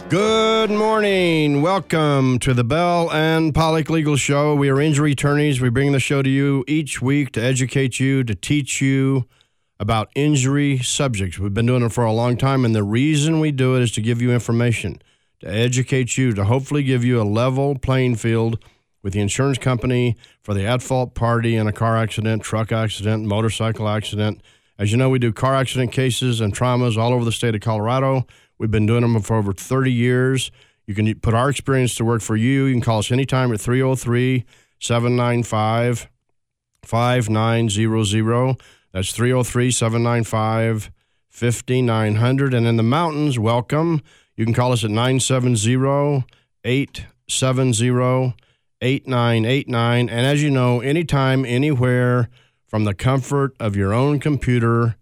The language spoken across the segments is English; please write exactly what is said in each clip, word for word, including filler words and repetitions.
Good morning. Welcome to the Bell and Pollock Legal Show. We are injury attorneys. We bring the show to you each week to educate you, to teach you about injury subjects. We've been doing it for a long time, and the reason we do it is to give you information, to educate you, to hopefully give you a level playing field with the insurance company for the at-fault party in a car accident, truck accident, motorcycle accident. As you know, we do car accident cases and traumas all over the state of Colorado. We've been doing them for over thirty years. You can put our experience to work for you. You can call us anytime at three oh three, seven nine five, five nine zero zero. That's three oh three, seven nine five, five nine zero zero. And in the mountains, welcome. You can call us at nine seven zero, eight seven zero, eight nine eight nine. And as you know, anytime, anywhere, from the comfort of your own computer,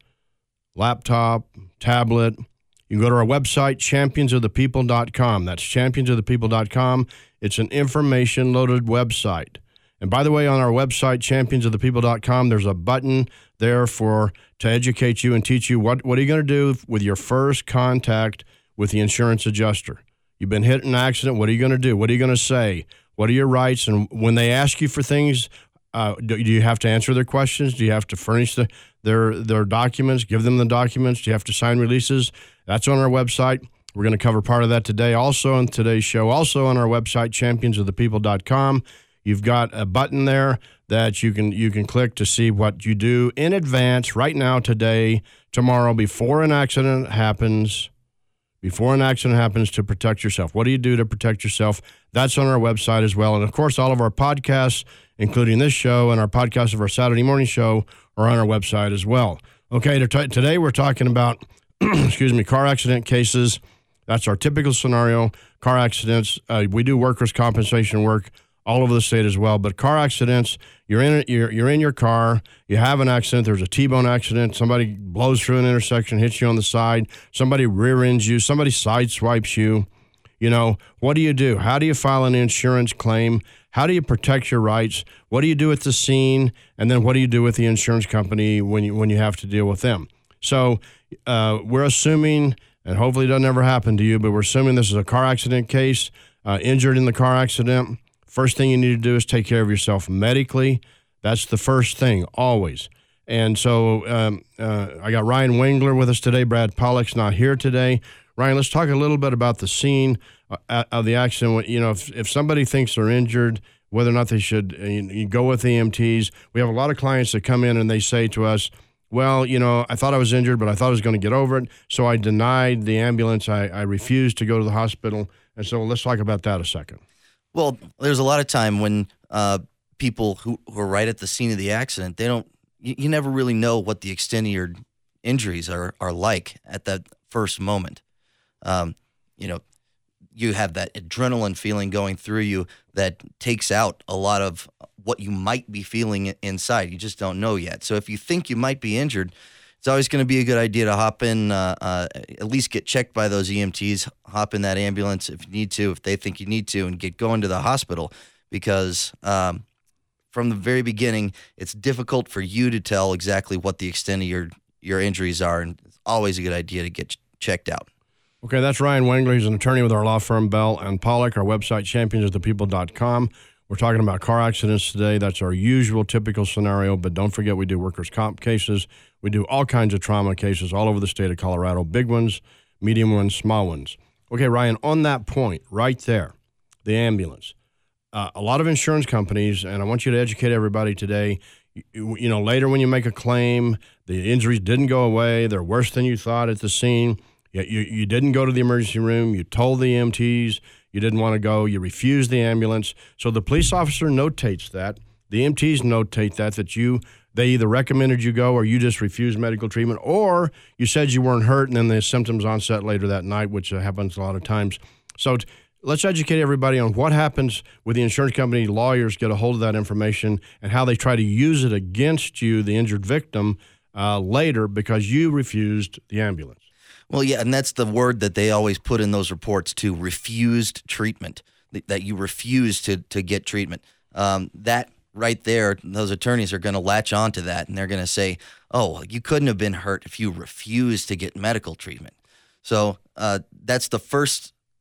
laptop, tablet, you can go to our website, champions of the people dot com. That's champions of the people dot com. It's an information-loaded website. And by the way, on our website, champions of the people dot com, there's a button there for to educate you and teach you what, what are you going to do with your first contact with the insurance adjuster. You've been hit in an accident. What are you going to do? What are you going to say? What are your rights? And when they ask you for things, uh, do, do you have to answer their questions? Do you have to furnish the, their their documents, give them the documents? Do you have to sign releases? That's on our website. We're going to cover part of that today. Also on today's show, also on our website, champions of the people dot com, you've got a button there that you can you can click to see what you do in advance, right now, today, tomorrow, before an accident happens. Before an accident happens, to protect yourself. What do you do to protect yourself? That's on our website as well. And, of course, all of our podcasts, including this show and our podcast of our Saturday morning show, are on our website as well. Okay, today we're talking about, excuse me, car accident cases. That's our typical scenario, car accidents. Uh, we do workers' compensation work all over the state as well. But car accidents, you're in you're, you're in your car, you have an accident, there's a T-bone accident, somebody blows through an intersection, hits you on the side, somebody rear ends you, somebody sideswipes you. You know, what do you do? How do you file an insurance claim? How do you protect your rights? What do you do at the scene? And then what do you do with the insurance company when you when you have to deal with them? So uh, we're assuming, and hopefully it doesn't ever happen to you, but we're assuming this is a car accident case, uh, injured in the car accident. First thing you need to do is take care of yourself medically. That's the first thing, always. And so um, uh, I got Ryan Wengler with us today. Brad Pollock's not here today. Ryan, let's talk a little bit about the scene uh, of the accident. You know, if, if somebody thinks they're injured, whether or not they should uh, you, you go with E M Ts. We have a lot of clients that come in and they say to us, well, you know, I thought I was injured, but I thought I was going to get over it, so I denied the ambulance. I, I refused to go to the hospital. And so let's talk about that a second. Well, there's a lot of time when uh, people who, who are right at the scene of the accident, they don't, you, you never really know what the extent of your injuries are, are like at that first moment. Um, you know, you have that adrenaline feeling going through you that takes out a lot of what you might be feeling inside. You just don't know yet. So if you think you might be injured, it's always going to be a good idea to hop in, uh, uh, at least get checked by those E M Ts, hop in that ambulance if you need to, if they think you need to, and get going to the hospital. Because um, from the very beginning, it's difficult for you to tell exactly what the extent of your, your injuries are, and it's always a good idea to get checked out. Okay, that's Ryan Wengler. He's an attorney with our law firm, Bell and Pollock. Our website, champions of the people dot com. We're talking about car accidents today. That's our usual typical scenario, but don't forget we do workers' comp cases. We do all kinds of trauma cases all over the state of Colorado, big ones, medium ones, small ones. Okay, Ryan, on that point right there, the ambulance. Uh, a lot of insurance companies, and I want you to educate everybody today, you, you know, later when you make a claim, the injuries didn't go away, they're worse than you thought at the scene, you, you, you didn't go to the emergency room, you told the E M Ts, you didn't want to go, you refused the ambulance. So the police officer notates that, the E M Ts notate that, that you, they either recommended you go or you just refused medical treatment, or you said you weren't hurt and then the symptoms onset later that night, which uh, happens a lot of times. So t- let's educate everybody on what happens with the insurance company. Lawyers get a hold of that information and how they try to use it against you, the injured victim, uh, later because you refused the ambulance. Well, yeah, and that's the word that they always put in those reports too, refused treatment, that you refuse to, to get treatment. Um, that right there, those attorneys are going to latch onto that, and they're going to say, oh, you couldn't have been hurt if you refused to get medical treatment. So uh, that's the first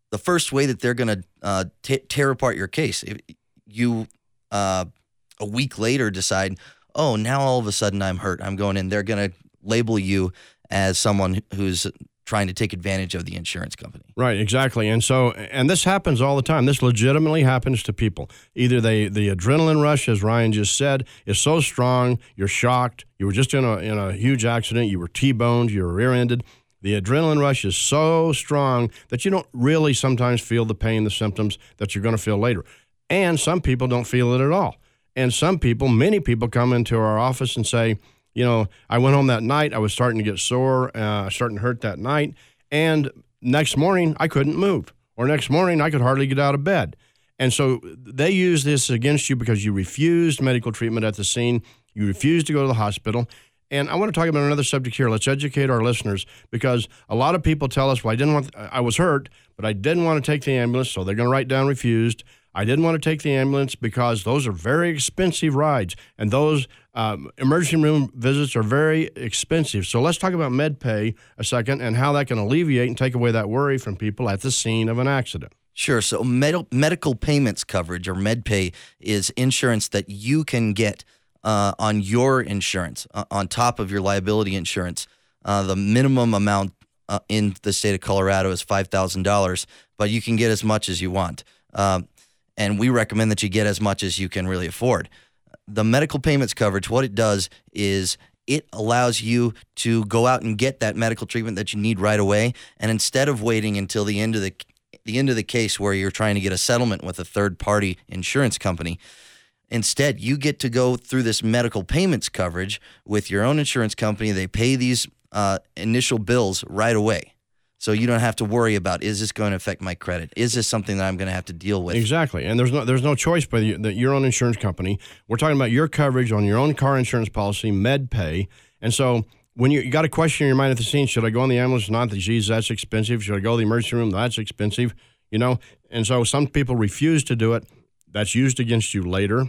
the first way that they're going to uh, t- tear apart your case. If you uh, a week later decide, oh, now all of a sudden I'm hurt, I'm going in, they're going to label you as someone who's trying to take advantage of the insurance company. Right, exactly. And so, and this happens all the time. This legitimately happens to people. Either they, the adrenaline rush, as Ryan just said, is so strong, you're shocked, you were just in a in a huge accident, you were T-boned, you were rear-ended. The adrenaline rush is so strong that you don't really sometimes feel the pain, the symptoms that you're going to feel later. And some people don't feel it at all. And some people, many people come into our office and say, you know, I went home that night, I was starting to get sore, uh, starting to hurt that night, and next morning I couldn't move. Or next morning I could hardly get out of bed. And so they use this against you because you refused medical treatment at the scene, you refused to go to the hospital. And I want to talk about another subject here. Let's educate our listeners, because a lot of people tell us, well, I didn't want, I was hurt, but I didn't want to take the ambulance, so they're going to write down refused. I didn't want to take the ambulance because those are very expensive rides, and those um, emergency room visits are very expensive. So let's talk about MedPay a second and how that can alleviate and take away that worry from people at the scene of an accident. Sure. So med- medical payments coverage, or MedPay, is insurance that you can get uh, on your insurance, uh, on top of your liability insurance. Uh, the minimum amount uh, in the state of Colorado is five thousand dollars, but you can get as much as you want. Um, and we recommend that you get as much as you can really afford. The medical payments coverage, what it does is it allows you to go out and get that medical treatment that you need right away, and instead of waiting until the end of the the end of the case where you're trying to get a settlement with a third-party insurance company, instead you get to go through this medical payments coverage with your own insurance company. They pay these uh, initial bills right away. So you don't have to worry about, is this going to affect my credit? Is this something that I'm going to have to deal with? Exactly. And there's no there's no choice by the, the, your own insurance company. We're talking about your coverage on your own car insurance policy, MedPay. And so when you, you got a question in your mind at the scene, should I go on the ambulance? Not that, geez, that's expensive. Should I go to the emergency room? That's expensive. You know? And so some people refuse to do it. That's used against you later.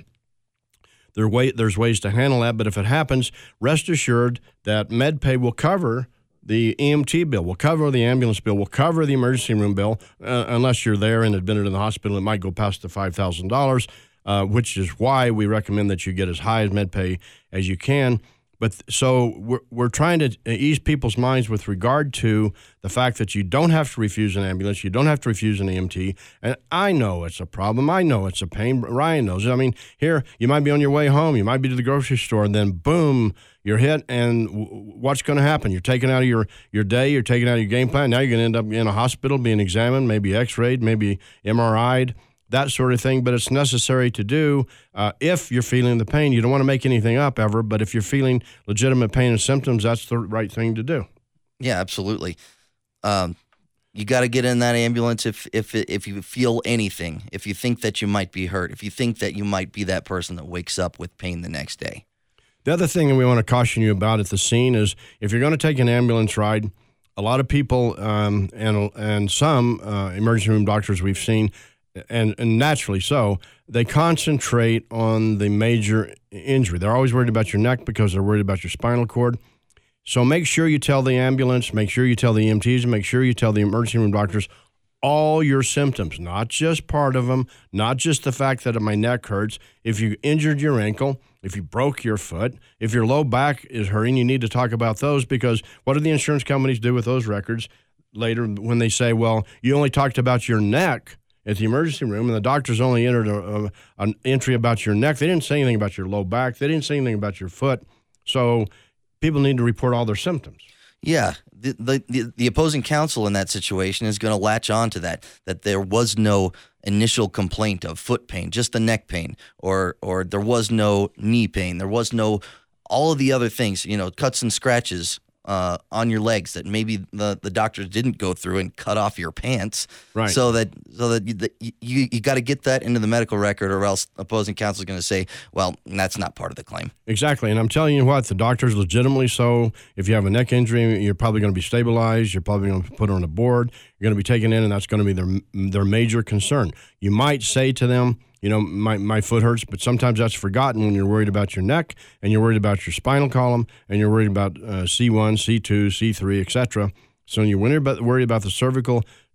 There way, there's ways to handle that. But if it happens, rest assured that MedPay will cover the E M T bill, will cover the ambulance bill, will cover the emergency room bill, uh, unless you're there and admitted in the hospital. It might go past the five thousand dollars, uh, which is why we recommend that you get as high as MedPay as you can. But th- so we're, we're trying to ease people's minds with regard to the fact that you don't have to refuse an ambulance, you don't have to refuse an E M T. And I know it's a problem. I know it's a pain. Ryan knows it. I mean, here, you might be on your way home, you might be to the grocery store, and then boom, you're hit, and w- what's going to happen? You're taken out of your, your day, you're taken out of your game plan. Now you're going to end up in a hospital being examined, maybe x-rayed, maybe M R I'd, that sort of thing. But it's necessary to do uh, if you're feeling the pain. You don't want to make anything up ever, but if you're feeling legitimate pain and symptoms, that's the right thing to do. Yeah, absolutely. Um, you got to get in that ambulance if if if you feel anything, if you think that you might be hurt, if you think that you might be that person that wakes up with pain the next day. The other thing that we want to caution you about at the scene is if you're going to take an ambulance ride, a lot of people um, and and some uh, emergency room doctors we've seen, and, and naturally so, they concentrate on the major injury. They're always worried about your neck because they're worried about your spinal cord. So make sure you tell the ambulance, make sure you tell the E M Ts, and make sure you tell the emergency room doctors all your symptoms, not just part of them, not just the fact that my neck hurts. If you injured your ankle, if you broke your foot, if your low back is hurting, you need to talk about those, because what do the insurance companies do with those records later when they say, well, you only talked about your neck at the emergency room and the doctors only entered a, a, an entry about your neck. They didn't say anything about your low back. They didn't say anything about your foot. So people need to report all their symptoms. Yeah, the, the the opposing counsel in that situation is going to latch on to that, that there was no initial complaint of foot pain, just the neck pain, or or there was no knee pain, there was no all of the other things, you know, cuts and scratches uh, on your legs that maybe the, the doctors didn't go through and cut off your pants, right? So that so that you that you, you got to get that into the medical record, or else opposing counsel is going to say, well, that's not part of the claim. Exactly, and I'm telling you what, the doctors legitimately so. If you have a neck injury, you're probably going to be stabilized. You're probably going to be put on a board. You're going to be taken in, and that's going to be their their major concern. You might say to them, you know, my, my foot hurts, but sometimes that's forgotten when you're worried about your neck, and you're worried about your spinal column, and you're worried about uh, C one, C two, C three, et cetera. So when you're worried about, worried about the cervical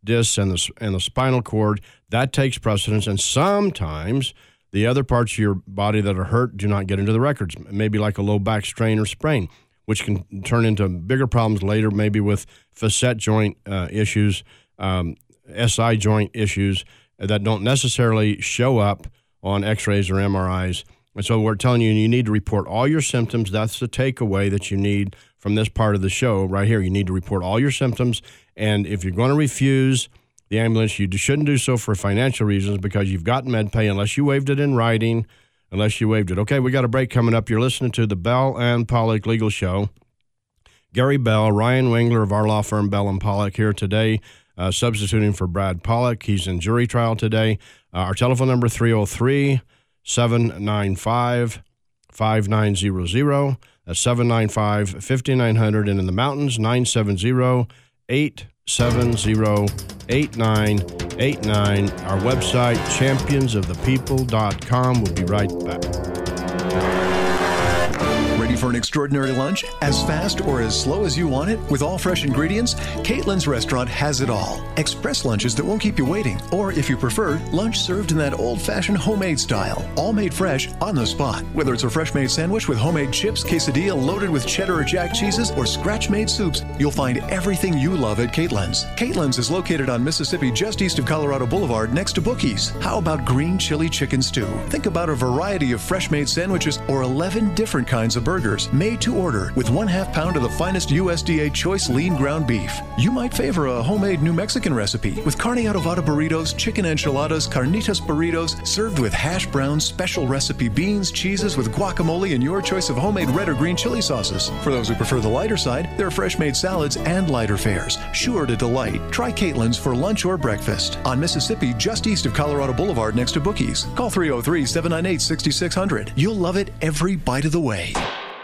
discs and the, and the spinal cord. That takes precedence, and sometimes the other parts of your body that are hurt do not get into the records, maybe like a low back strain or sprain, which can turn into bigger problems later, maybe with facet joint uh, issues, um, S I joint issues that don't necessarily show up on x-rays or M R Is. And so we're telling you, you need to report all your symptoms. That's the takeaway that you need from this part of the show right here. You need to report all your symptoms. And if you're going to refuse the ambulance, you shouldn't do so for financial reasons, because you've got med pay unless you waived it in writing, unless you waived it. Okay, we got a break coming up. You're listening to the Bell and Pollock Legal Show. Gary Bell, Ryan Wengler of our law firm, Bell and Pollock, here today, uh, substituting for Brad Pollock. He's in jury trial today. Uh, our telephone number, three oh three, seven nine five, five nine zero zero. That's seven nine five, five nine zero zero. And in the mountains, nine seven zero, eight seven zero, eight nine eight nine. Our website, champions of the people dot com. We'll be right back. Ready for an extraordinary lunch? As fast or as slow as you want it? With all fresh ingredients? Caitlin's Restaurant has it all. Express lunches that won't keep you waiting. Or if you prefer, lunch served in that old-fashioned homemade style. All made fresh on the spot. Whether it's a fresh-made sandwich with homemade chips, quesadilla loaded with cheddar or jack cheeses, or scratch-made soups, you'll find everything you love at Caitlin's. Caitlin's is located on Mississippi just east of Colorado Boulevard next to Bookies. How about green chili chicken stew? Think about a variety of fresh-made sandwiches or eleven different kinds of burgers. Burgers made to order with one half pound of the finest U S D A choice lean ground beef. You might favor a homemade New Mexican recipe with carne adobada burritos, chicken enchiladas, carnitas burritos, served with hash browns, special recipe beans, cheeses with guacamole, and your choice of homemade red or green chili sauces. For those who prefer the lighter side, there are fresh made salads and lighter fares. Sure to delight. Try Caitlin's for lunch or breakfast on Mississippi just east of Colorado Boulevard next to Bookies. Call three oh three, seven nine eight, six six zero zero. You'll love it every bite of the way.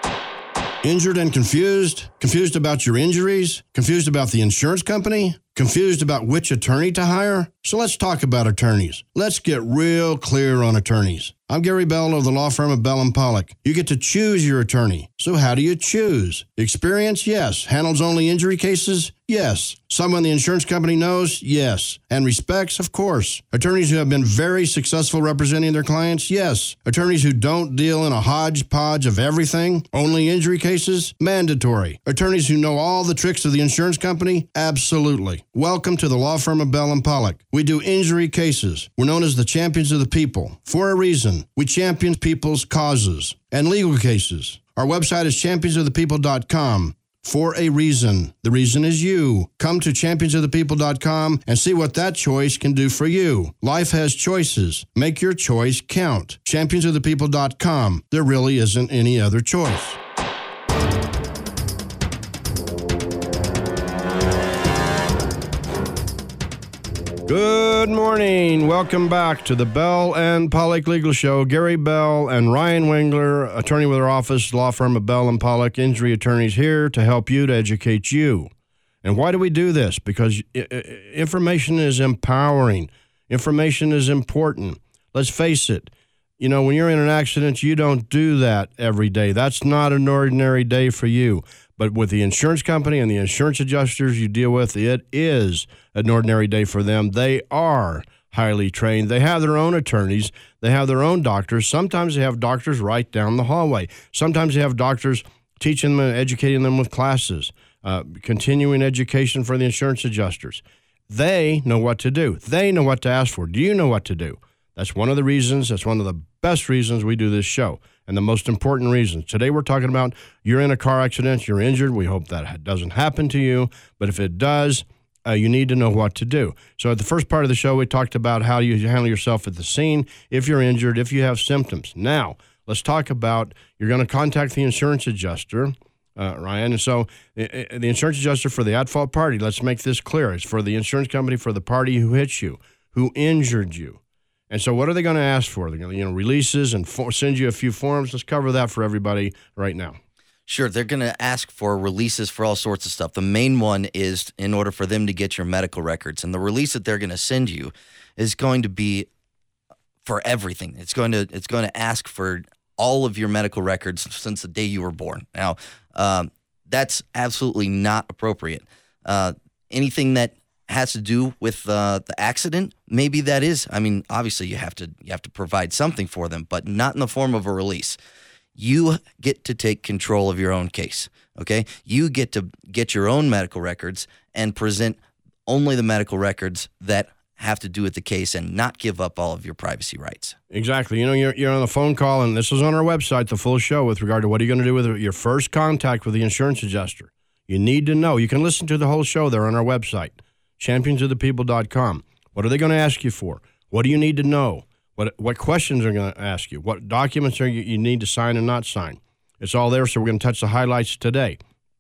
Injured and confused? Confused about your injuries? Confused about the insurance company? Confused about which attorney to hire? So let's talk about attorneys. Let's get real clear on attorneys. I'm Gary Bell of the law firm of Bell and Pollock. You get to choose your attorney. So how do you choose? Experience? Yes. Handles only injury cases? Yes. Someone the insurance company knows? Yes. And respects? Of course. Attorneys who have been very successful representing their clients? Yes. Attorneys who don't deal in a hodgepodge of everything? Only injury cases? Mandatory. Attorneys who know all the tricks of the insurance company? Absolutely. Welcome to the law firm of Bell and Pollock. We do injury cases. We're known as the champions of the people. For a reason. We champion people's causes. And legal cases. Our website is champions of the people dot com. For a reason. The reason is you. Come to champions of the people dot com and see what that choice can do for you. Life has choices. Make your choice count. champions of the people dot com. There really isn't any other choice. Good morning. Welcome back to the Bell and Pollock Legal Show. Gary Bell and Ryan Wengler, attorney with our office, law firm of Bell and Pollock, injury attorneys, here to help you, to educate you. And why do we do this? Because information is empowering. Information is important. Let's face it. You know, when you're in an accident, you don't do that every day. That's not an ordinary day for you. But with the insurance company and the insurance adjusters you deal with, it is an ordinary day for them. They are highly trained. They have their own attorneys. They have their own doctors. Sometimes they have doctors right down the hallway. Sometimes they have doctors teaching them and educating them with classes, uh, continuing education for the insurance adjusters. They know what to do. They know what to ask for. Do you know what to do? That's one of the reasons, that's one of the best reasons we do this show, and the most important reasons. Today we're talking about you're in a car accident, you're injured. We hope that doesn't happen to you, but if it does, uh, you need to know what to do. So at the first part of the show, we talked about how you handle yourself at the scene if you're injured, if you have symptoms. Now, let's talk about you're going to contact the insurance adjuster, uh, Ryan. And so uh, the insurance adjuster for the at-fault party, let's make this clear. It's for the insurance company for the party who hit you, who injured you. And so what are they going to ask for? They're going to, you know, releases and for, send you a few forms. Let's cover that for everybody right now. Sure. They're going to ask for releases for all sorts of stuff. The main one is in order for them to get your medical records. And the release that they're going to send you is going to be for everything. It's going to it's going to ask for all of your medical records since the day you were born. Now, um, that's absolutely not appropriate. Uh, anything that has to do with uh, the accident, maybe that is. I mean, obviously you have to you have to provide something for them, but not in the form of a release. You get to take control of your own case, okay? You get to get your own medical records and present only the medical records that have to do with the case and not give up all of your privacy rights. Exactly. You know, you're, you're on a phone call, and this is on our website, the full show, with regard to what are you going to do with your first contact with the insurance adjuster. You need to know. You can listen to the whole show there on our website, champions of the people dot com. What are they going to ask you for? What do you need to know? What what questions are going to ask you? What documents are you, you need to sign and not sign? It's all there, so we're going to touch the highlights today.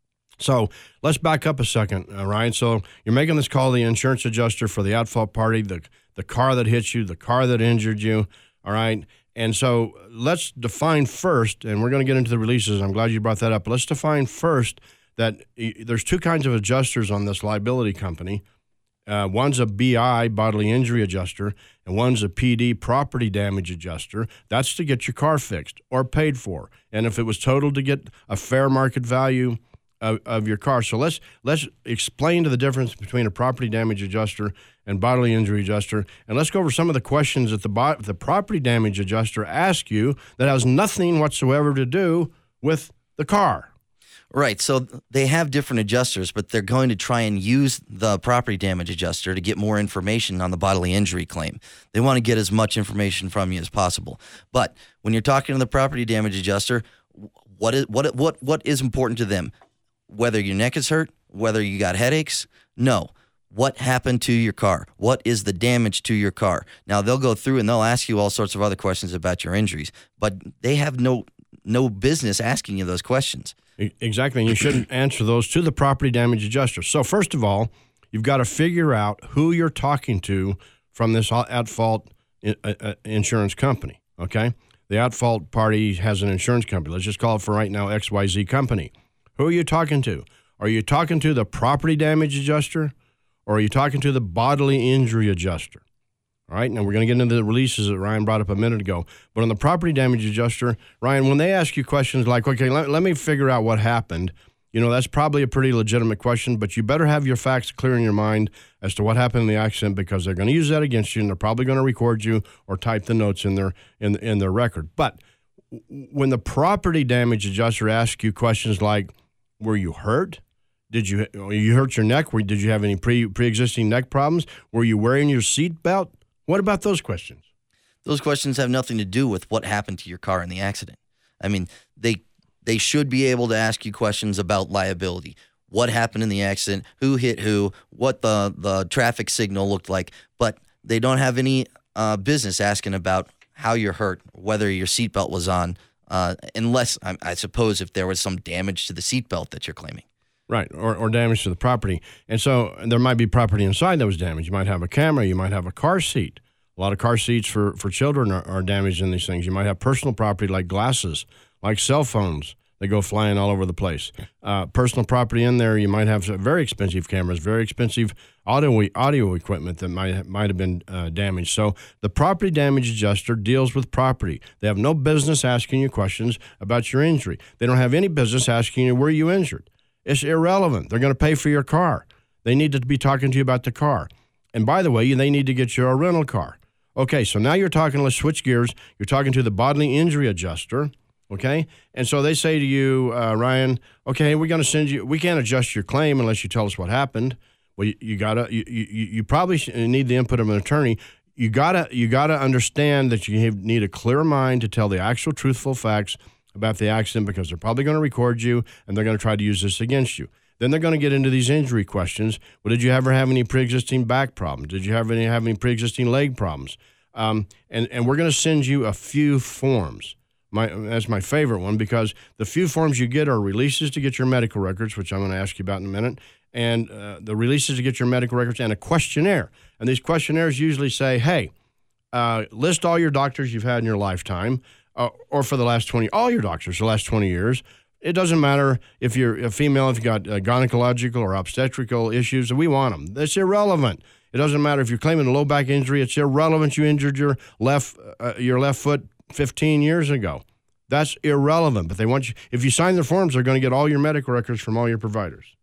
So let's back up a second, uh, Ryan. So you're making this call to the insurance adjuster for the at-fault party, the, the car that hit you, the car that injured you, all right? And so let's define first, and we're going to get into the releases. I'm glad you brought that up. Let's define first that there's two kinds of adjusters on this liability company. Uh, one's a B I, bodily injury adjuster, and one's a P D, property damage adjuster. That's to get your car fixed or paid for. And if it was totaled, to get a fair market value Of, of your car. So let's let's explain to the difference between a property damage adjuster and bodily injury adjuster, and let's go over some of the questions that the bo- the property damage adjuster asks you that has nothing whatsoever to do with the car. Right. So they have different adjusters, but they're going to try and use the property damage adjuster to get more information on the bodily injury claim. They want to get as much information from you as possible. But when you're talking to the property damage adjuster, what is what what what is important to them? Whether your neck is hurt, whether you got headaches, no. What happened to your car? What is the damage to your car? Now, they'll go through and they'll ask you all sorts of other questions about your injuries, but they have no no business asking you those questions. Exactly, and you shouldn't answer those to the property damage adjuster. So first of all, you've got to figure out who you're talking to from this at-fault insurance company, okay? The at-fault party has an insurance company. Let's just call it for right now X Y Z company. Who are you talking to? Are you talking to the property damage adjuster, or are you talking to the bodily injury adjuster? All right, now we're going to get into the releases that Ryan brought up a minute ago. But on the property damage adjuster, Ryan, when they ask you questions like, okay, let, let me figure out what happened, you know, that's probably a pretty legitimate question, but you better have your facts clear in your mind as to what happened in the accident, because they're going to use that against you, and they're probably going to record you or type the notes in their in, in their record. But when the property damage adjuster asks you questions like, were you hurt? Did you you hurt your neck? Did you have any pre pre-existing neck problems? Were you wearing your seatbelt? What about those questions? Those questions have nothing to do with what happened to your car in the accident. I mean, they they should be able to ask you questions about liability. What happened in the accident? Who hit who? What the, the traffic signal looked like? But they don't have any uh, business asking about how you're hurt, whether your seatbelt was on, Uh, unless, I, I suppose, if there was some damage to the seatbelt that you're claiming. Right, or, or damage to the property. And so there might be property inside that was damaged. You might have a camera. You might have a car seat. A lot of car seats for, for children are, are damaged in these things. You might have personal property like glasses, like cell phones. They go flying all over the place. Uh, personal property in there, you might have very expensive cameras, very expensive audio audio equipment that might might have been uh, damaged. So the property damage adjuster deals with property. They have no business asking you questions about your injury. They don't have any business asking you where you injured. It's irrelevant. They're going to pay for your car. They need to be talking to you about the car. And by the way, they need to get you a rental car. Okay, so now you're talking, let's switch gears. You're talking to the bodily injury adjuster. Okay, and so they say to you, uh, Ryan, okay, we're going to send you, we can't adjust your claim unless you tell us what happened. Well, you, you gotta, you, you, you probably need the input of an attorney. You gotta, you gotta understand that you have, need a clear mind to tell the actual truthful facts about the accident, because they're probably going to record you and they're going to try to use this against you. Then they're going to get into these injury questions. Well, did you ever have any pre-existing back problems? Did you have any have any pre-existing leg problems? Um, and and we're going to send you a few forms. My, that's my favorite one, because the few forms you get are releases to get your medical records, which I'm going to ask you about in a minute, and uh, the releases to get your medical records, and a questionnaire. And these questionnaires usually say, hey, uh, list all your doctors you've had in your lifetime, uh, or for the last twenty, all your doctors for the last twenty years. It doesn't matter if you're a female, if you've got uh, gynecological or obstetrical issues, we want them. That's irrelevant. It doesn't matter if you're claiming a low back injury. It's irrelevant you injured your left uh, your left foot fifteen years ago. That's irrelevant. But they want you, if you sign the forms, they're going to get all your medical records from all your providers.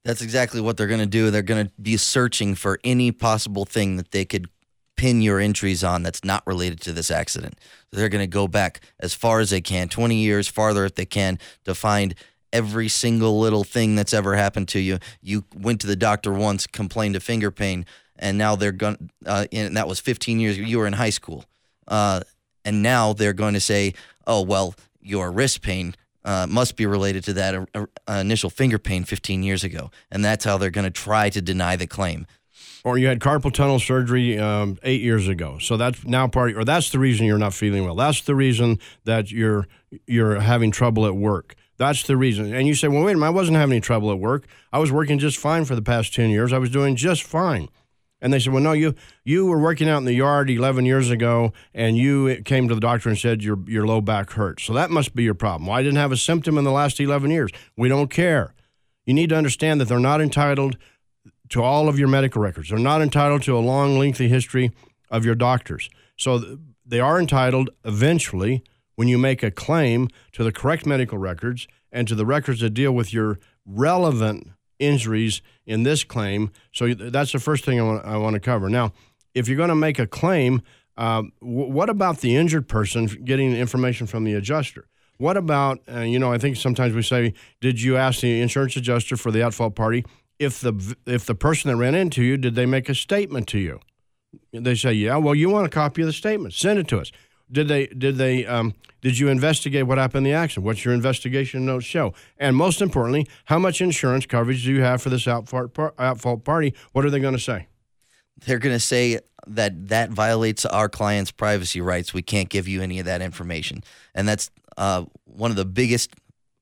That's exactly what they're going to do. They're going to be searching for any possible thing that they could pin your injuries on that's not related to this accident. So they're going to go back as far as they can, twenty years farther if they can, to find every single little thing that's ever happened to you. You went to the doctor once, complained of finger pain, and now they're going. Uh, and that was fifteen years. You were in high school, uh, and now they're going to say, "Oh well, your wrist pain uh, must be related to that uh, uh, initial finger pain fifteen years ago," and that's how they're going to try to deny the claim. Or you had carpal tunnel surgery um, eight years ago, so that's now part. Or that's the reason you're not feeling well. That's the reason that you're you're having trouble at work. That's the reason. And you say, well, wait a minute, I wasn't having any trouble at work. I was working just fine for the past ten years. I was doing just fine. And they said, well, no, you you were working out in the yard eleven years ago, and you came to the doctor and said your your low back hurts. So that must be your problem. Well, I didn't have a symptom in the last eleven years. We don't care. You need to understand that they're not entitled to all of your medical records. They're not entitled to a long, lengthy history of your doctors. So they are entitled eventually, when you make a claim, to the correct medical records and to the records that deal with your relevant injuries in this claim. So that's the first thing I want, I want to cover. Now, if you're going to make a claim, um, w- what about the injured person getting information from the adjuster? What about, uh, you know, I think sometimes we say, did you ask the insurance adjuster for the at-fault party if the if the person that ran into you, did they make a statement to you? They say, yeah, well, you want a copy of the statement. Send it to us. Did they? Did they? Um, did you investigate what happened in the accident? What's your investigation notes show? And most importantly, how much insurance coverage do you have for this at-fault par- at-fault party? What are they going to say? They're going to say that that violates our client's privacy rights. We can't give you any of that information, and that's uh, one of the biggest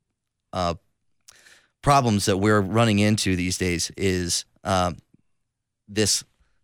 uh, problems that we're running into these days. Is uh, this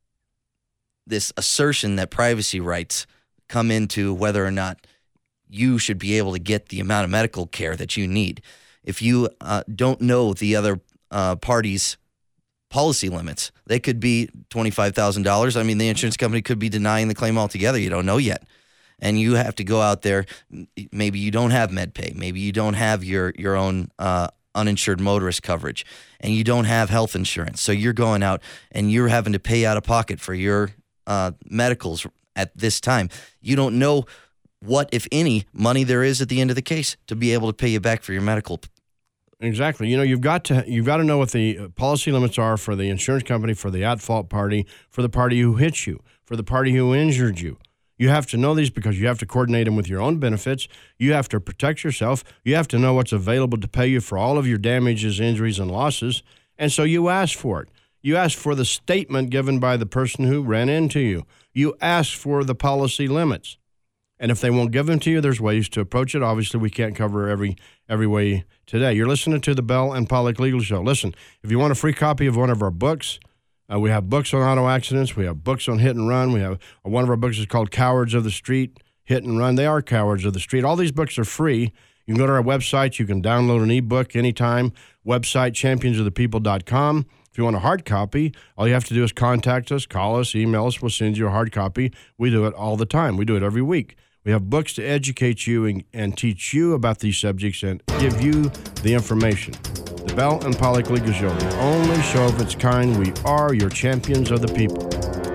this assertion that privacy rights come into whether or not you should be able to get the amount of medical care that you need. If you uh, don't know the other uh, party's policy limits, they could be twenty-five thousand dollars. I mean, the insurance company could be denying the claim altogether. You don't know yet. And you have to go out there. Maybe you don't have MedPay. Maybe you don't have your, your own uh, uninsured motorist coverage, and you don't have health insurance. So you're going out and you're having to pay out of pocket for your uh, medicals at this time. You don't know what, if any, money there is at the end of the case to be able to pay you back for your medical. Exactly. You know, you've got to you've got to know what the policy limits are for the insurance company, for the at-fault party, for the party who hit you, for the party who injured you. You have to know these because you have to coordinate them with your own benefits. You have to protect yourself. You have to know what's available to pay you for all of your damages, injuries, and losses. And so you ask for it. You ask for the statement given by the person who ran into you. You ask for the policy limits. And if they won't give them to you, there's ways to approach it. Obviously, we can't cover every every way today. You're listening to the Bell and Pollock Legal Show. Listen, if you want a free copy of one of our books, uh, we have books on auto accidents. We have books on hit and run. We have uh, one of our books is called Cowards of the Street, Hit and Run. They are cowards of the street. All these books are free. You can go to our website. You can download an ebook anytime. Website, champions of the people dot com. If you want a hard copy, all you have to do is contact us, call us, email us. We'll send you a hard copy. We do it all the time. We do it every week. We have books to educate you and, and teach you about these subjects and give you the information. The Bell and Pollock Legal Show, the only show of its kind. We are your champions of the people.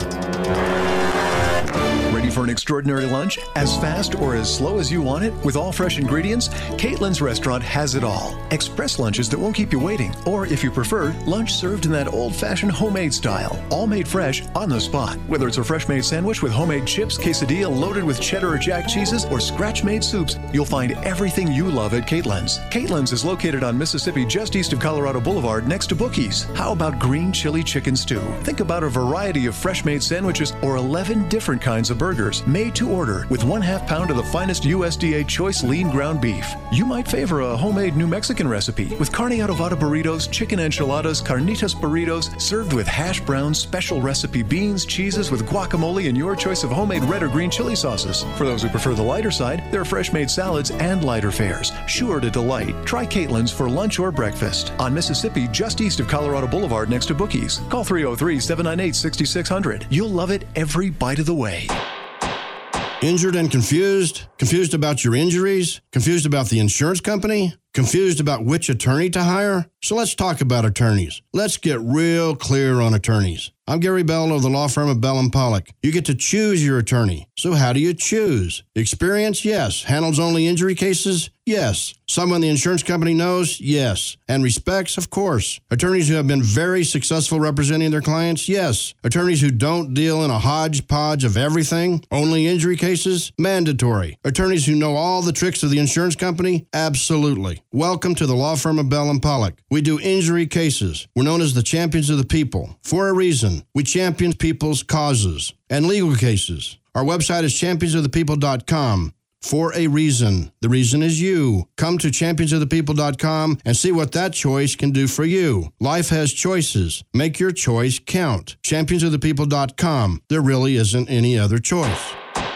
Ready for an extraordinary lunch? As fast or as slow as you want it? With all fresh ingredients? Caitlin's Restaurant has it all. Express lunches that won't keep you waiting. Or if you prefer, lunch served in that old-fashioned homemade style. All made fresh on the spot. Whether it's a fresh-made sandwich with homemade chips, quesadilla loaded with cheddar or jack cheeses, or scratch-made soups, you'll find everything you love at Caitlin's. Caitlin's is located on Mississippi just east of Colorado Boulevard next to Bookies. How about green chili chicken stew? Think about a variety of fresh-made sandwiches or eleven different kinds of burgers made to order with one half pound of the finest U S D A choice lean ground beef. You might favor a homemade New Mexican recipe with carne adobada burritos, chicken enchiladas, carnitas burritos, served with hash browns, special recipe beans, cheeses with guacamole, and your choice of homemade red or green chili sauces. For those who prefer the lighter side, there are fresh made salads and lighter fares, sure to delight. Try Caitlin's for lunch or breakfast on Mississippi just east of Colorado Boulevard next to Bookies. Call three oh three, seven nine eight, six six zero zero. You'll love it every bite of the way. Injured and confused? Confused about your injuries? Confused about the insurance company? Confused about which attorney to hire? So let's talk about attorneys. Let's get real clear on attorneys. I'm Gary Bell of the law firm of Bell and Pollock. You get to choose your attorney. So how do you choose? Experience? Yes. Handles only injury cases? Yes. Someone the insurance company knows? Yes. And respects? Of course. Attorneys who have been very successful representing their clients? Yes. Attorneys who don't deal in a hodgepodge of everything? Only injury cases? Mandatory. Attorneys who know all the tricks of the insurance company? Absolutely. Welcome to the law firm of Bell and Pollock. We do injury cases. We're known as the champions of the people. For a reason. We champion people's causes. And legal cases. Our website is champions of the people dot com. For a reason. The reason is you. Come to champions of the people dot com and see what that choice can do for you. Life has choices. Make your choice count. champions of the people dot com. There really isn't any other choice.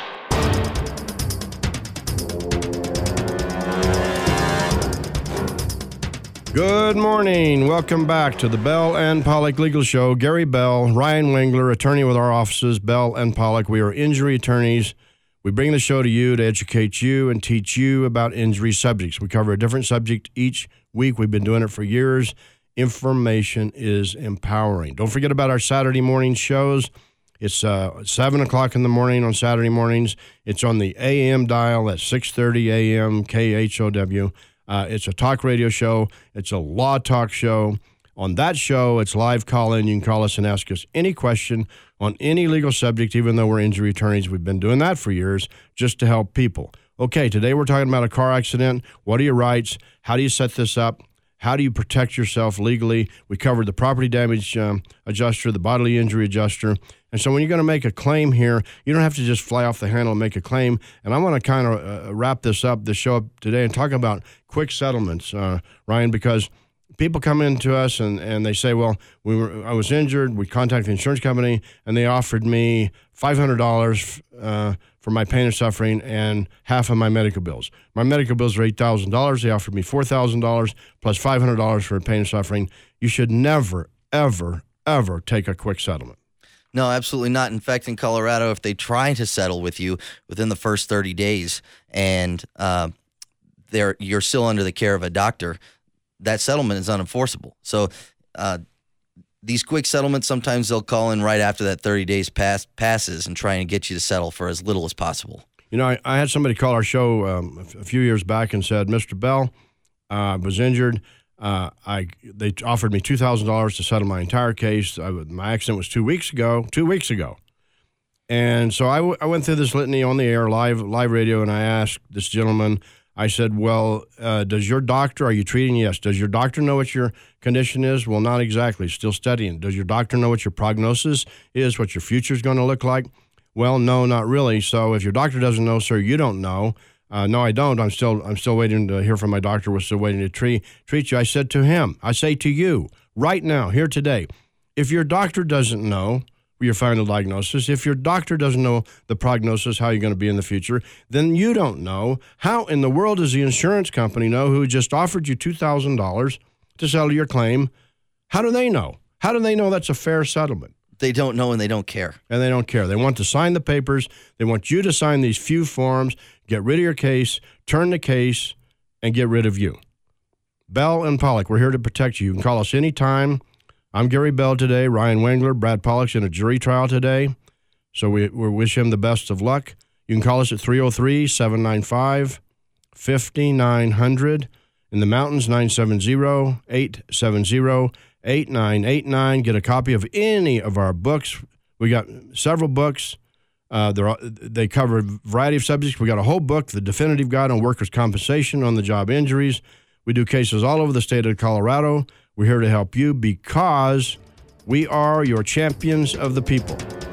Good morning. Welcome back to the Bell and Pollock Legal Show. Gary Bell, Ryan Wengler, attorney with our offices, Bell and Pollock. We are injury attorneys. We bring the show to you to educate you and teach you about injury subjects. We cover a different subject each week. We've been doing it for years. Information is empowering. Don't forget about our Saturday morning shows. It's uh, seven o'clock in the morning on Saturday mornings. It's on the A M dial at six thirty A M K H O W. Uh, it's a talk radio show. It's a law talk show. On that show, it's live call-in. You can call us and ask us any question on any legal subject, even though we're injury attorneys. We've been doing that for years just to help people. Okay, today we're talking about a car accident. What are your rights? How do you set this up? How do you protect yourself legally? We covered the property damage um, adjuster, the bodily injury adjuster. And so when you're going to make a claim here, you don't have to just fly off the handle and make a claim. And I want to kind of uh, wrap this up, this show up today, and talk about quick settlements, uh, Ryan, because people come into us and, and they say, well, we were I was injured. We contacted the insurance company, and they offered me five hundred dollars uh, for my pain and suffering and half of my medical bills. My medical bills are eight thousand dollars. They offered me four thousand dollars plus five hundred dollars for pain and suffering. You should never, ever, ever take a quick settlement. No, absolutely not. In fact, in Colorado, if they try to settle with you within the first thirty days and uh, they're, you're still under the care of a doctor, that settlement is unenforceable. So uh, these quick settlements, sometimes they'll call in right after that thirty days pass, passes and try and get you to settle for as little as possible. You know, I, I had somebody call our show um, a few years back and said, Mister Bell, I uh, was injured. Uh, I they offered me two thousand dollars to settle my entire case. I, my accident was two weeks ago, two weeks ago. And so I, w- I went through this litany on the air, live live radio, and I asked this gentleman, I said, well, uh, does your doctor, are you treating? Yes. Does your doctor know what your condition is? Well, not exactly. Still studying. Does your doctor know what your prognosis is, what your future is going to look like? Well, no, not really. So if your doctor doesn't know, sir, you don't know. Uh, no, I don't. I'm still I'm still waiting to hear from my doctor. We're still waiting to treat, treat you. I said to him, I say to you right now, here today, if your doctor doesn't know your final diagnosis, if your doctor doesn't know the prognosis, how you're going to be in the future, then you don't know. How in the world does the insurance company know who just offered you two thousand dollars to settle your claim? How do they know? How do they know that's a fair settlement? They don't know and they don't care. And they don't care. They want to sign the papers. They want you to sign these few forms, get rid of your case, turn the case, and get rid of you. Bell and Pollock, we're here to protect you. You can call us anytime. I'm Gary Bell today. Ryan Wengler, Brad Pollock's in a jury trial today. So we, we wish him the best of luck. You can call us at three oh three, seven nine five, five nine zero zero. In the mountains, nine seven zero, eight seven zero, eight nine eight nine. Get a copy of any of our books. We got several books. Uh, they're, they cover a variety of subjects. We got a whole book, The Definitive Guide on Workers' Compensation on the Job Injuries. We do cases all over the state of Colorado. We're here to help you because we are your champions of the people.